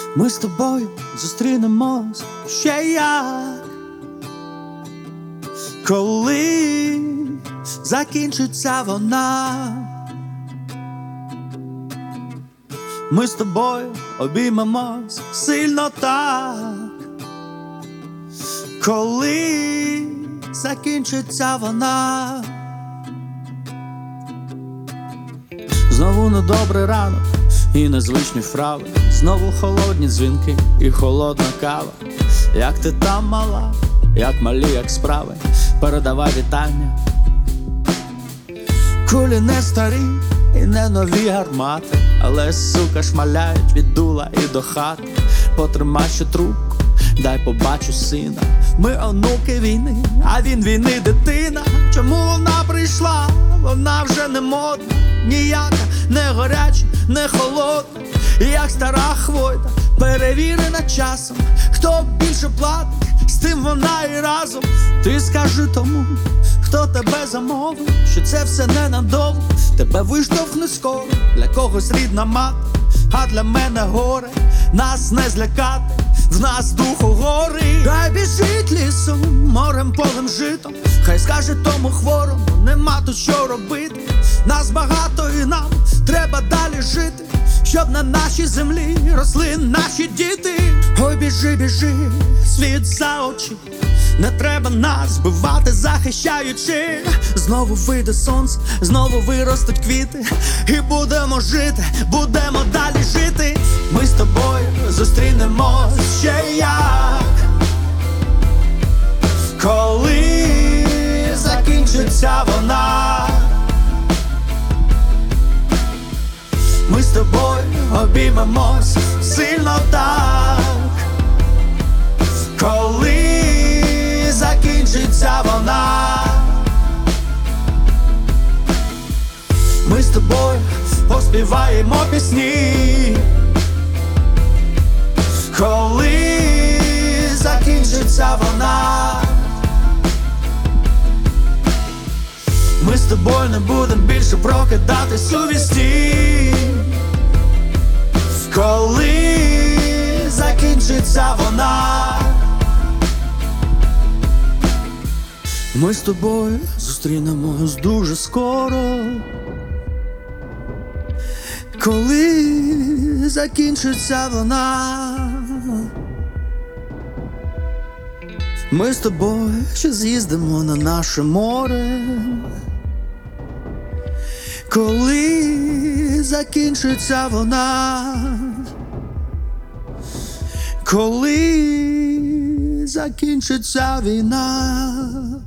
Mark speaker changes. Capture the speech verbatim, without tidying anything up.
Speaker 1: Ми з тобою зустрінемось ще як, коли закінчиться вона. Ми з тобою обіймемось сильно так, коли закінчиться вона. Знову недобрий ранок і незвичні вправи, знову холодні дзвінки і холодна кава. Як ти там, мала, як малі, як справи, передавай вітання. Кулі не старі і не нові гармати, але, сука, шмаляють від дула і до хати. Потримай ще трубку, дай побачу сина. Ми онуки війни, а він війни дитина. Чому вона прийшла? Вона вже не модна, ніяка, не горяча, не холодна. Як стара хвойда, перевірена часом. Хто більше платить, з тим вона і разом. Ти скажи тому, хто тебе замовив, що це все ненадовго. Тебе виштовхне скоро, для когось рідна мати, а для мене горе нас не злякати. В нас духу гори. Хай біжить лісом, морем, полем, житом. Хай скаже тому хворому, нема тут що робити. Нас багато і нам треба далі жити, щоб на нашій землі росли наші діти. Ой, біжи, біжи, світ за очі. Не треба нас збивати, захищаючи. Знову вийде сонце, знову виростуть квіти. І будемо жити, будемо далі жити. Ми з тобою зустрінемось ще як, коли закінчиться вона. Ми з тобою обіймемось сильно так, коли закінчиться вона. Ми з тобою поспіваємо пісні, коли закінчиться вона. Ми з тобою не будем більше прокидатись у вісні, коли закінчиться вона. Ми з тобою зустрінемось дуже скоро, коли закінчиться вона. Ми з тобою ще з'їздимо на наше море, коли закінчиться вона. Коли закінчиться війна.